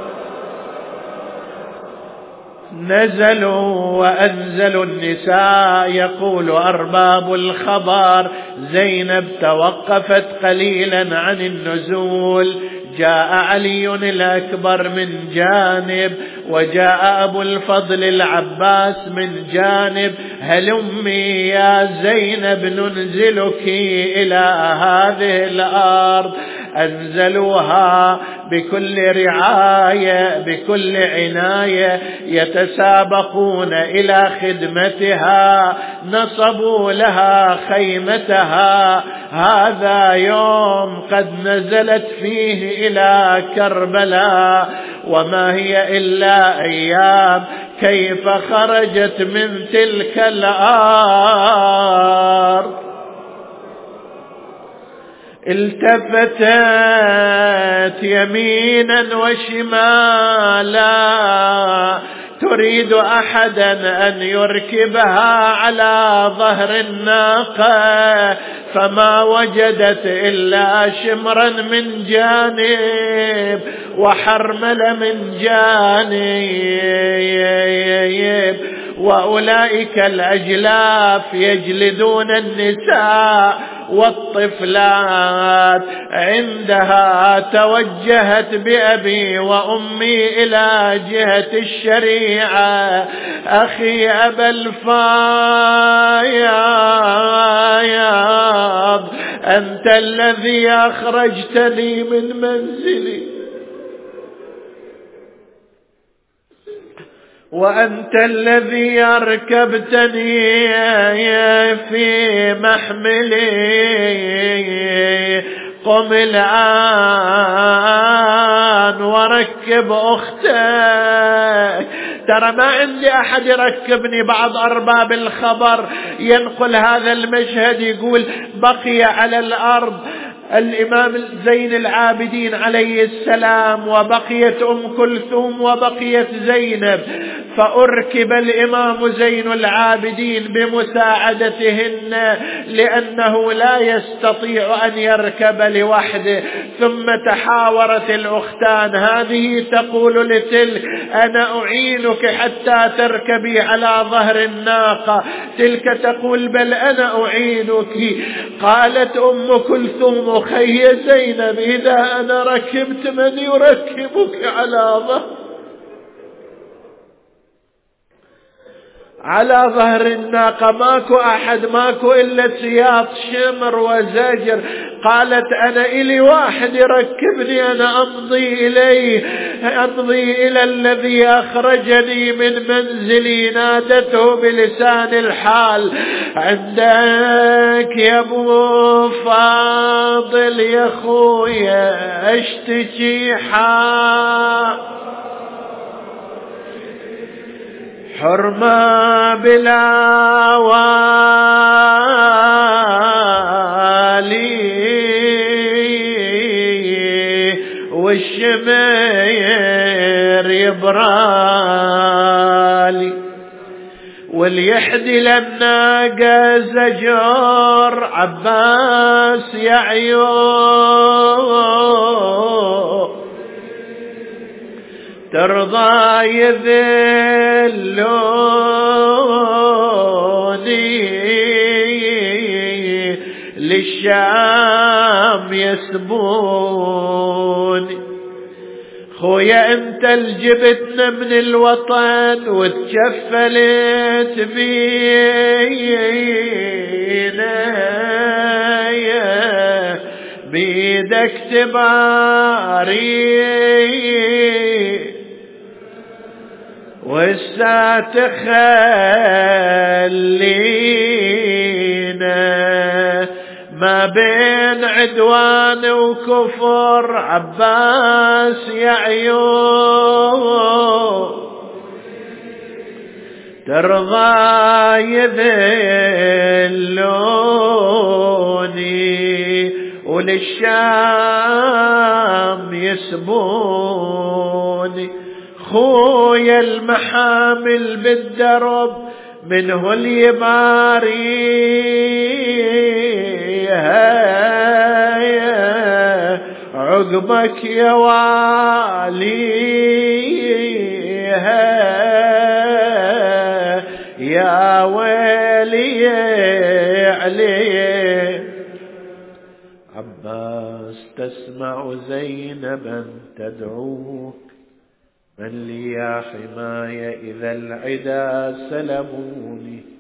نزلوا وأنزلوا النساء. يقول أرباب الخبر زينب توقفت قليلا عن النزول، جاء علي الأكبر من جانب، وجاء أبو الفضل العباس من جانب. هلمي يا زينب ننزلك إلى هذه الأرض. أنزلوها بكل رعاية بكل عناية، يتسابقون إلى خدمتها، نصبوا لها خيمتها. هذا يوم قد نزلت فيه إلى كربلاء، وما هي إلا أيام. كيف خرجت من تلك الأرض؟ التفتت يمينا وشمالا، تريد أحدا أن يركبها على ظهر الناقة، فما وجدت إلا شمرا من جانب وحرمل من جانب، وأولئك الأجلاف يجلدون النساء والطفلات. عندها توجهت بأبي وأمي إلى جهة الشريعة. أخي أبا الفياض، أنت الذي أخرجتني من منزلي، وأنت الذي أركبتني في محملي. قم الآن وركب أختك. ترى ما عندي أحد يركبني. بعض أرباب الخبر ينقل هذا المشهد، يقول بقي على الأرض الإمام زين العابدين عليه السلام، وبقيت أم كلثوم، وبقيت زينب، فأركب الإمام زين العابدين بمساعدتهن، لأنه لا يستطيع أن يركب لوحده. ثم تحاورت الأختان، هذه تقول لتلك أنا أعينك حتى تركبي على ظهر الناقة، تلك تقول بل أنا أعينك. قالت أم كلثوم خي زينب إذا أنا ركبت من يركبك على ظهر على ظهر الناقة؟ ماكو أحد، ماكو إلا سياط شمر وزجر. قالت أنا إلي واحد يركبني، أنا أمضي إليه، أمضي إلى الذي أخرجني من منزلي. نادته بلسان الحال عندك يا أبو فاضل يا خويا أشتكي حال حرمة بلا والي، والشمير يبرالي، واليحدي للناقة زجر عباس يعيو. ترضى يذلوني للشام يسبوني. خويا انت الجبتنا من الوطن وتكفلت بينا بيدك تباري والساعة تخلينا ما بين عدوان وكفر عباس يا عيون ترضى يذلوني وللشام يسبوني خويا المحامل بالدرب منه اليماري عقبك يا والي يا ويلي علي عباس تسمع زينبا تدعوك من لي يا حماية إذا العدا سلبوني